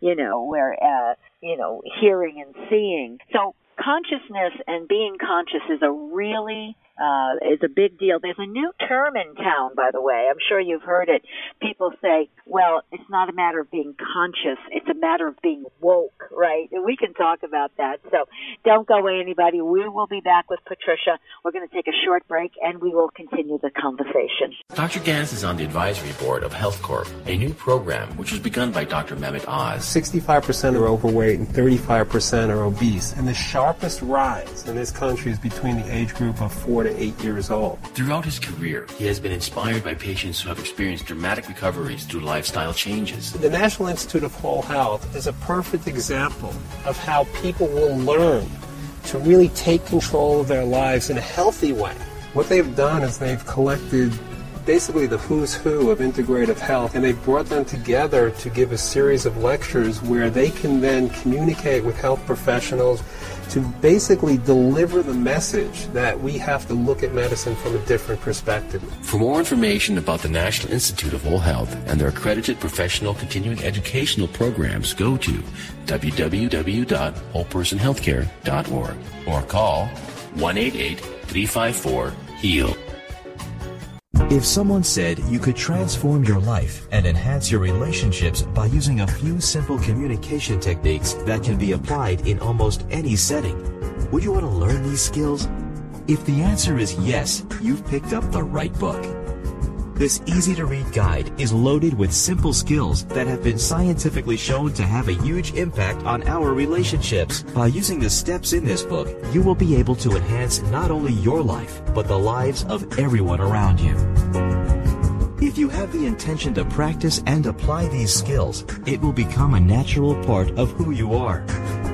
hearing and seeing. So consciousness and being conscious is is a big deal. There's a new term in town, by the way. I'm sure you've heard it. People say, well, it's not a matter of being conscious. It's a matter of being woke, right? And we can talk about that. So don't go away, anybody. We will be back with Patricia. We're going to take a short break, and we will continue the conversation. Dr. Gans is on the advisory board of Health Corp, a new program which was begun by Dr. Mehmet Oz. 65% are overweight and 35% are obese. And the sharpest rise in this country is between the age group of 4 to 8 years old. Throughout his career, he has been inspired by patients who have experienced dramatic recoveries through lifestyle changes. The National Institute of Whole Health is a perfect example of how people will learn to really take control of their lives in a healthy way. What they've done is they've collected basically the who's who of integrative health, and they brought them together to give a series of lectures where they can then communicate with health professionals to basically deliver the message that we have to look at medicine from a different perspective. For more information about the National Institute of Whole Health and their accredited professional continuing educational programs, go to www.wholepersonhealthcare.org or call 1-888-354-HEAL. If someone said you could transform your life and enhance your relationships by using a few simple communication techniques that can be applied in almost any setting, would you want to learn these skills? If the answer is yes, you've picked up the right book. This easy-to-read guide is loaded with simple skills that have been scientifically shown to have a huge impact on our relationships. By using the steps in this book, you will be able to enhance not only your life, but the lives of everyone around you. If you have the intention to practice and apply these skills, it will become a natural part of who you are.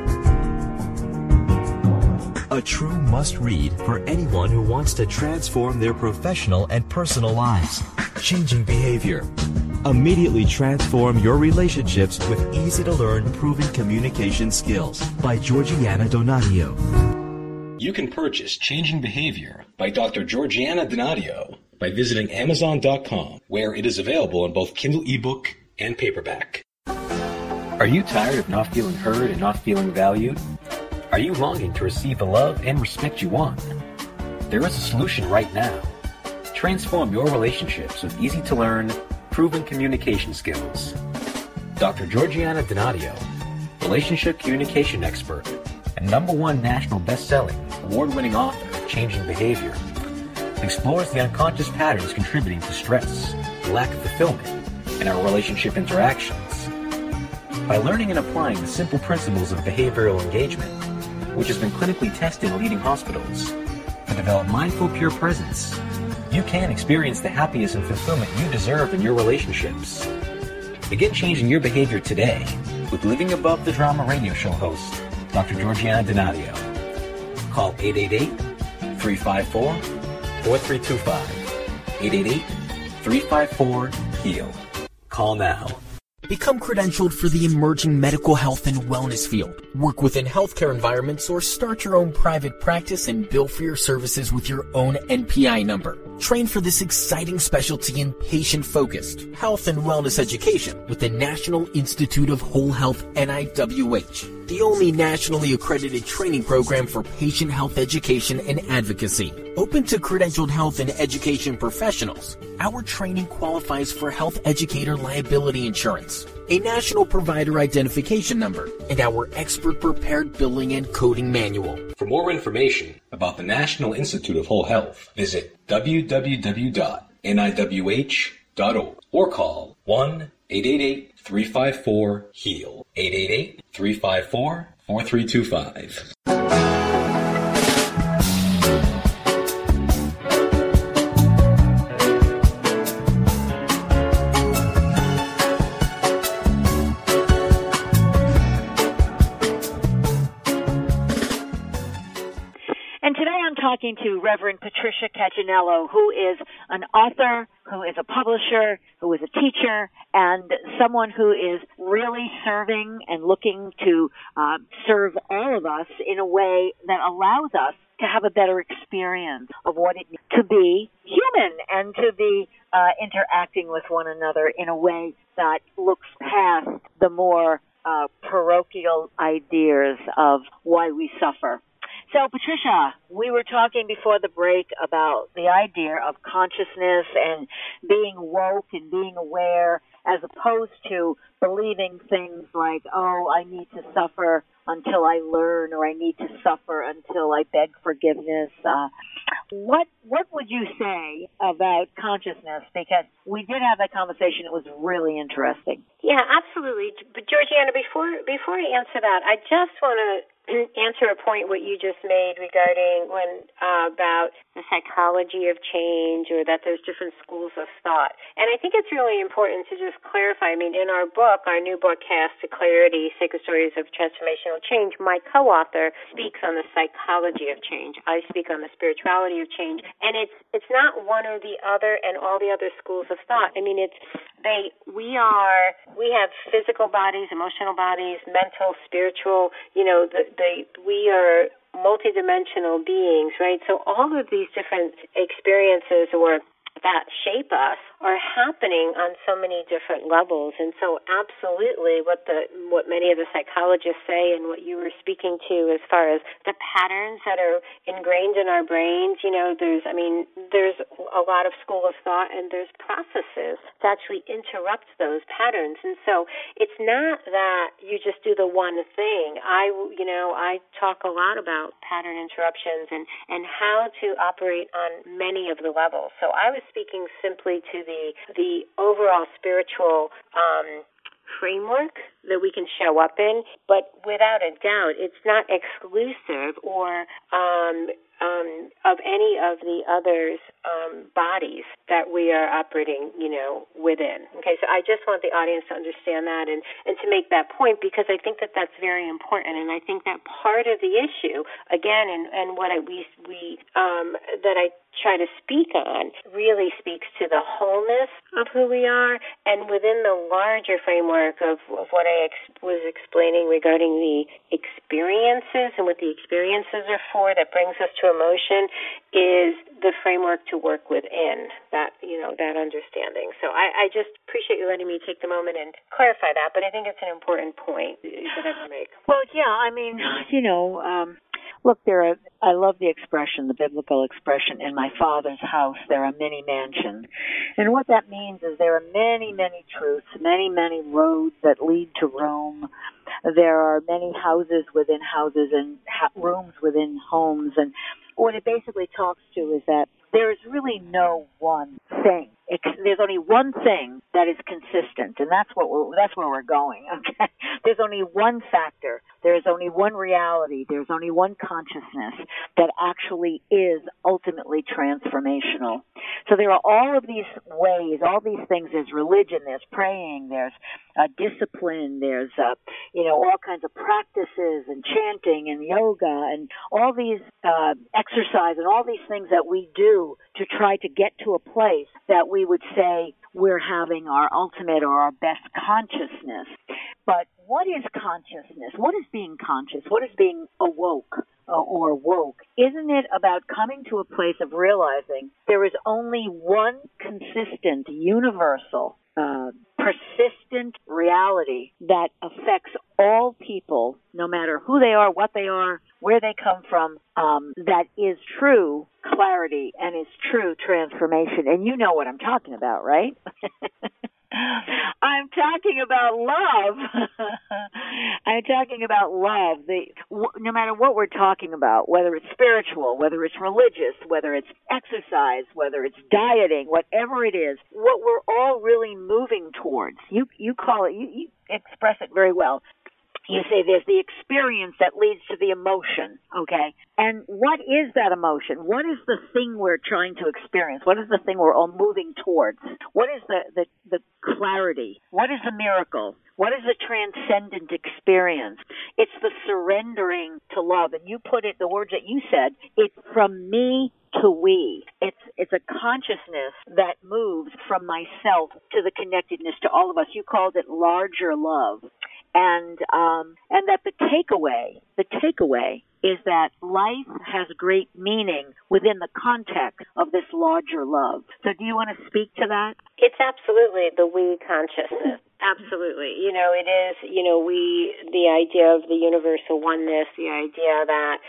A true must-read for anyone who wants to transform their professional and personal lives. Changing Behavior. Immediately transform your relationships with easy-to-learn proven communication skills by Georgiana Donadio. You can purchase Changing Behavior by Dr. Georgiana Donadio by visiting Amazon.com, where it is available in both Kindle ebook and paperback. Are you tired of not feeling heard and not feeling valued? Are you longing to receive the love and respect you want? There is a solution right now. Transform your relationships with easy-to-learn, proven communication skills. Dr. Georgiana Donadio, relationship communication expert and #1 national best-selling, award-winning author of Changing Behavior, explores the unconscious patterns contributing to stress, lack of fulfillment, and our relationship interactions. By learning and applying the simple principles of behavioral engagement, which has been clinically tested in leading hospitals, to develop mindful, pure presence, you can experience the happiness and fulfillment you deserve in your relationships. Begin changing your behavior today with Living Above the Drama radio show host, Dr. Georgiana Donadio. Call 888-354-4325. 888-354-HEAL. Call now. Become credentialed for the emerging medical health and wellness field. Work within healthcare environments or start your own private practice and bill for your services with your own NPI number. Train for this exciting specialty in patient-focused health and wellness education with the National Institute of Whole Health, NIWH, the only nationally accredited training program for patient health education and advocacy. Open to credentialed health and education professionals. Our training qualifies for health educator liability insurance, a national provider identification number, and our expert prepared billing and coding manual. For more information about the National Institute of Whole Health, visit www.niwh.org or call 1-888-354-HEAL, 888-354-4325. And today I'm talking to Reverend Patricia Caginello, who is an author, who is a publisher, who is a teacher, and someone who is really serving and looking to serve all of us in a way that allows us to have a better experience of what it means to be human and to be interacting with one another in a way that looks past the more parochial ideas of why we suffer. So, Patricia, we were talking before the break about the idea of consciousness and being woke and being aware, as opposed to believing things like, oh, I need to suffer until I learn, or I need to suffer until I beg forgiveness. What would you say about consciousness? Because we did have that conversation. It was really interesting. Yeah, absolutely. But Georgiana, before I answer that, I just want to answer a point what you just made regarding about the psychology of change, or that there's different schools of thought. And I think it's really important to just clarify. I mean, in our book, our new book, Cast to Clarity, Sacred Stories of Transformational Change, my co-author speaks on the psychology of change. I speak on the spirituality of change. And it's not one or the other and all the other schools of thought. I mean, we have physical bodies, emotional bodies, mental, spiritual, we are multidimensional beings, right? So all of these different experiences or that shape us are happening on so many different levels. And so absolutely what many of the psychologists say and what you were speaking to as far as the patterns that are ingrained in our brains, there's a lot of school of thought, and there's processes to actually interrupt those patterns. And so it's not that you just do the one thing. I talk a lot about pattern interruptions and how to operate on many of the levels. So I was speaking simply to the overall spiritual framework that we can show up in, but without a doubt, it's not exclusive or of any of the others' bodies that we are operating, within. Okay, so I just want the audience to understand that and to make that point, because I think that that's very important, and I think that part of the issue, again, and what that I try to speak on really speaks to the wholeness of who we are, and within the larger framework of what I was explaining regarding the experiences and what the experiences are for that brings us to emotion is the framework to work within that, that understanding. So I just appreciate you letting me take the moment and clarify that, but I think it's an important point that I can make. Well, yeah, I mean, look, I love the expression, the biblical expression, in my Father's house there are many mansions. And what that means is there are many, many truths, many, many roads that lead to Rome. There are many houses within houses and rooms within homes. And what it basically talks to is that there is really no one thing. There's only one thing that is consistent, and that's where we're going. Okay, there's only one factor, There is only one reality. There's only one consciousness that actually is ultimately transformational. So there are all of these ways, all these things. There's religion, there's praying, there's discipline, there's all kinds of practices and chanting and yoga and all these exercise and all these things that we do to try to get to a place that we would say we're having our ultimate or our best consciousness. But what is consciousness? What is being conscious? What is being awoke or woke? Isn't it about coming to a place of realizing there is only one consistent, universal, persistent reality that affects all people, no matter who they are, what they are, where they come from, that is true clarity and is true transformation. And you know what I'm talking about, right? I'm talking about love. I'm talking about love. No matter what we're talking about, whether it's spiritual, whether it's religious, whether it's exercise, whether it's dieting, whatever it is, what we're all really moving towards. You call it, you express it very well. You say there's the experience that leads to the emotion, okay? And what is that emotion? What is the thing we're trying to experience? What is the thing we're all moving towards? What is the clarity? What is the miracle? What is the transcendent experience? It's the surrendering to love. And you put it, the words that you said, it's from me to we. It's a consciousness that moves from myself to the connectedness to all of us. You called it larger love. And that the takeaway is that life has great meaning within the context of this larger love. So do you want to speak to that? It's absolutely the we consciousness. Absolutely. It is, the idea of the universal oneness, the idea that,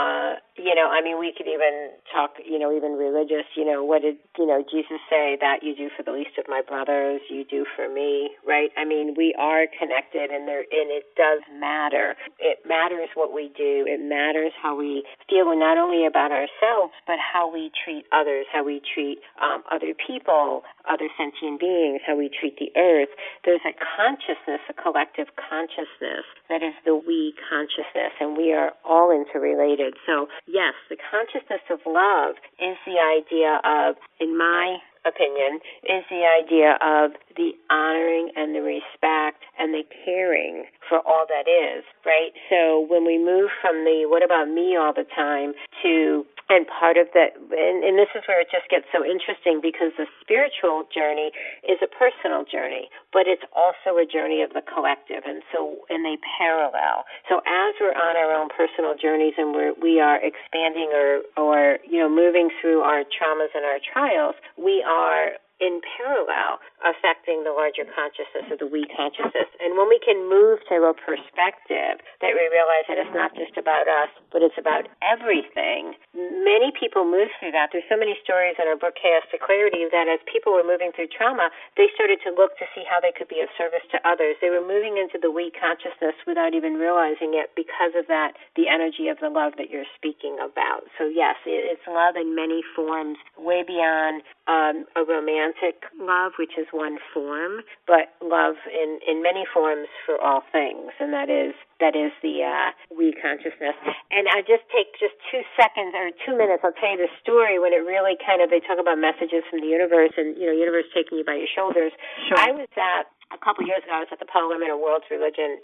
we could even talk, even religious, what did, Jesus say that you do for the least of my brothers, you do for me, right? We are connected and it does matter. It matters what we do. It matters how we feel not only about ourselves, but how we treat others, how we treat other people, other sentient beings, how we treat the earth. There's a consciousness, a collective consciousness that is the we consciousness, and we are all interrelated. So, yes, the consciousness of love is the idea of, in my opinion, is the idea of the honoring and the respect and the caring for all that is, right? So when we move from the what about me all the time to, and part of that, and this is where it just gets so interesting because the spiritual journey is a personal journey, but it's also a journey of the collective, and they parallel. So as we're on our own personal journeys and we are expanding or moving through our traumas and our trials, we are in parallel affecting the larger consciousness of the we consciousness. And when we can move to a perspective that we realize that it's not just about us, but it's about everything, many people move through that. There's so many stories in our book, Chaos to Clarity, that as people were moving through trauma, they started to look to see how they could be of service to others. They were moving into the we consciousness without even realizing it because of that, the energy of the love that you're speaking about. So yes, it's love in many forms, way beyond a romantic love, which is one form, but love in many forms for all things, and that is the we consciousness. And I just take 2 seconds or 2 minutes. I'll tell you the story when it really they talk about messages from the universe and universe taking you by your shoulders. Sure. I was at a couple years ago. I was at the Power Women of World's Religion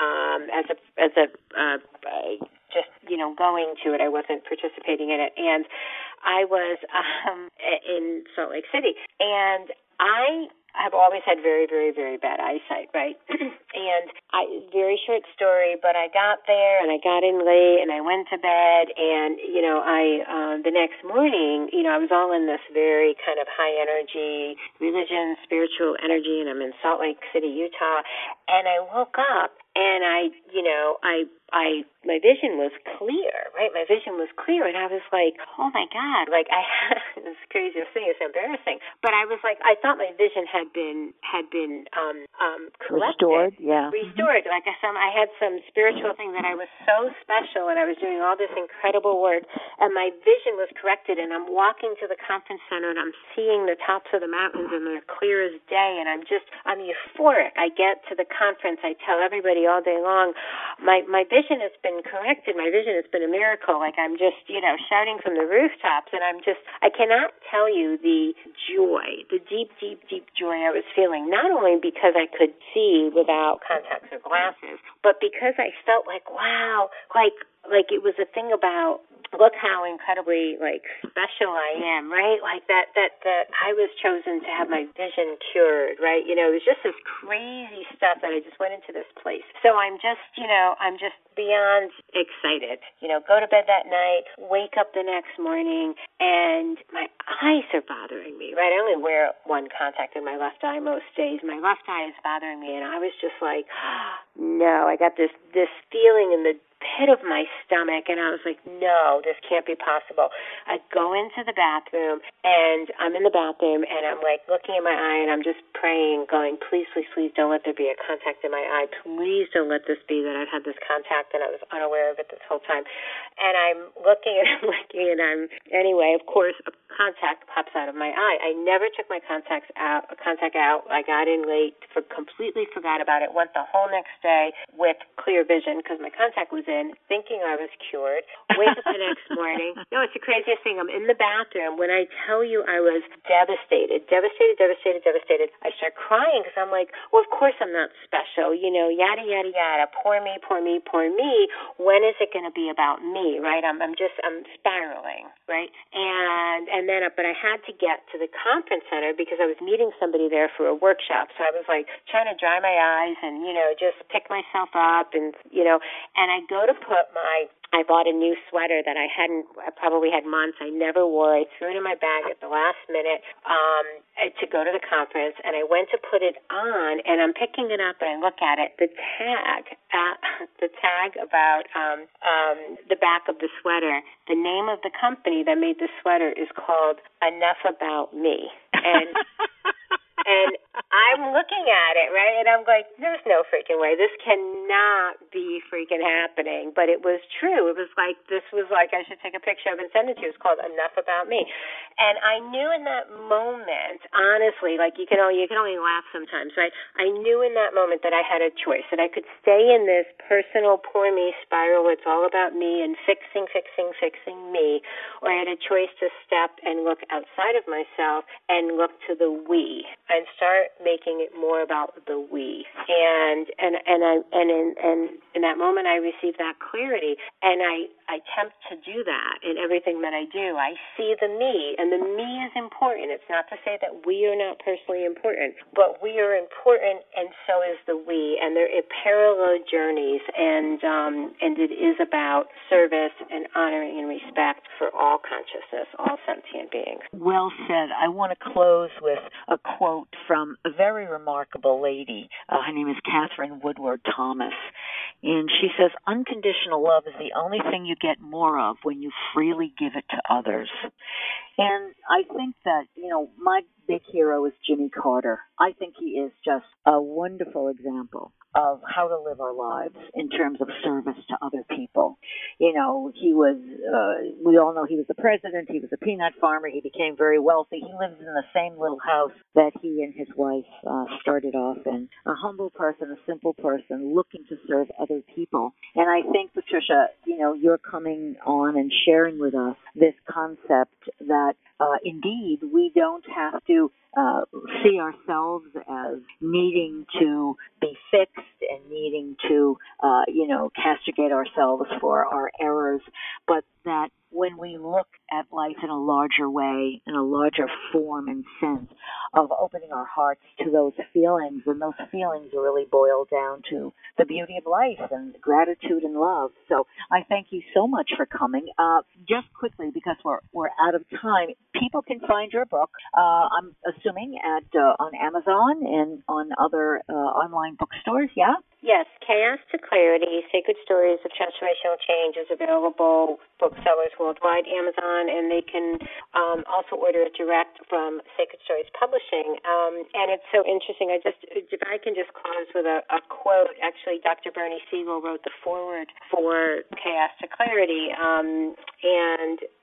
just going to it. I wasn't participating in it, and I was in Salt Lake City, and I have always had very, very, very bad eyesight, right? And very short story, but I got there and I got in late and I went to bed, and the next morning, I was all in this very kind of high energy religion, spiritual energy, and I'm in Salt Lake City, Utah, and I woke up and my vision was clear, right? My vision was clear, and I was like, oh my God, this craziest thing, it's embarrassing, but I was like, I thought my vision had been corrected. Restored. Like I had some spiritual thing that I was so special, and I was doing all this incredible work, and my vision was corrected, and I'm walking to the conference center, and I'm seeing the tops of the mountains, and they're clear as day, and I'm euphoric. I get to the conference, I tell everybody clarity all day long. My vision has been corrected. My vision has been a miracle. Like I'm just, shouting from the rooftops, and I cannot tell you the joy, the deep, deep, deep joy I was feeling, not only because I could see without contacts or glasses, but because I felt like, wow, like it was a thing about, look how incredibly special I am, right? Like that I was chosen to have my vision cured, right? It was just this crazy stuff that I just went into this place. So I'm just beyond excited. Go to bed that night, wake up the next morning, and my eyes are bothering me, right? I only wear one contact in my left eye most days. My left eye is bothering me, and I was just like, no, I got this feeling in the pit of my stomach, and I was like, no, this can't be possible. I go into the bathroom, and I'm in the bathroom, and I'm looking at my eye, and I'm just praying, going, please, please, please don't let there be a contact in my eye. Please don't let this be that I've had this contact and I was unaware of it this whole time. And I'm looking, and anyway, of course, a contact pops out of my eye. I never took my contact out. I got in late, completely forgot about it, went the whole next day with clear vision because my contact was in, thinking I was cured. Wake up the next morning. No, it's the craziest thing. I'm in the bathroom. When I tell you I was devastated. I start crying because I'm like, well, of course I'm not special, yada, yada, yada. Poor me. When is it going to be about me, right? I'm spiraling, right? But I had to get to the conference center because I was meeting somebody there for a workshop. So I was trying to dry my eyes and, just pick myself up and I go to I bought a new sweater that I probably had months. I never wore. I threw it in my bag at the last minute to go to the conference, and I went to put it on, and I'm picking it up, and I look at it. The tag about the back of the sweater, the name of the company that made the sweater is called Enough About Me. And I'm looking at it, right, and I'm like, there's no freaking way. This cannot be freaking happening. But it was true. It was I should take a picture of it and send it to you. It's called Enough About Me. And I knew in that moment, honestly, you can only laugh sometimes, right? I knew in that moment that I had a choice, that I could stay in this personal poor me spiral. It's all about me and fixing me, or I had a choice to step and look outside of myself and look to the we. And start making it more about the we. And in that moment I received that clarity, and I attempt to do that in everything that I do. I see the me, and the me is important. It's not to say that we are not personally important, but we are important, and so is the we, and they're parallel journeys, and it is about service and honoring and respect for all consciousness, all sentient beings. Well said. I want to close with a quote from a very remarkable lady. Her name is Catherine Woodward Thomas. And she says, unconditional love is the only thing you get more of when you freely give it to others. And I think that, my big hero is Jimmy Carter. I think he is just a wonderful example of how to live our lives in terms of service to other people. He was, we all know he was the president, he was a peanut farmer, he became very wealthy. He lives in the same little house that he and his wife started off in. A humble person, a simple person, looking to serve other people. And I think, Patricia, you're coming on and sharing with us this concept that indeed we don't have to see ourselves as needing to be fixed and needing to, castigate ourselves for our errors, but that when we look at life in a larger way, in a larger form and sense of opening our hearts to those feelings, and those feelings really boil down to the beauty of life and gratitude and love. So I thank you so much for coming. Just quickly, because we're out of time, people can find your book, I'm assuming, on Amazon and on other online bookstores, yeah? Yes, Chaos to Clarity, Sacred Stories of Transformational Change is available, booksellers worldwide, Amazon, and they can also order it direct from Sacred Stories Publishing. And it's so interesting. If I can just close with a quote. Actually, Dr. Bernie Siegel wrote the foreword for Chaos to Clarity, and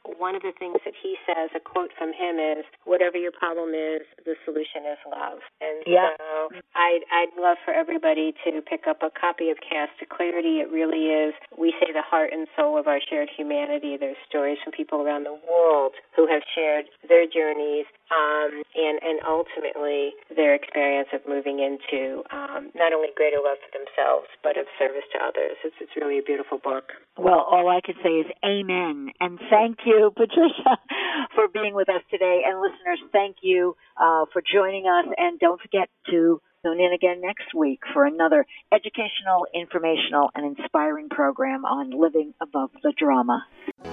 one of the things that he says, a quote from him is, whatever your problem is, the solution is love. And so I'd love for everybody to pick up a copy of Cast to Clarity. It really is, we say, the heart and soul of our shared humanity. There's stories from people around the world who have shared their journeys and ultimately their experience of moving into not only greater love for themselves, but of service to others. It's really a beautiful book. Well, all I can say is amen. And thank you, Patricia, for being with us today. And listeners, thank you for joining us. And don't forget to tune in again next week for another educational, informational, and inspiring program on living above the drama.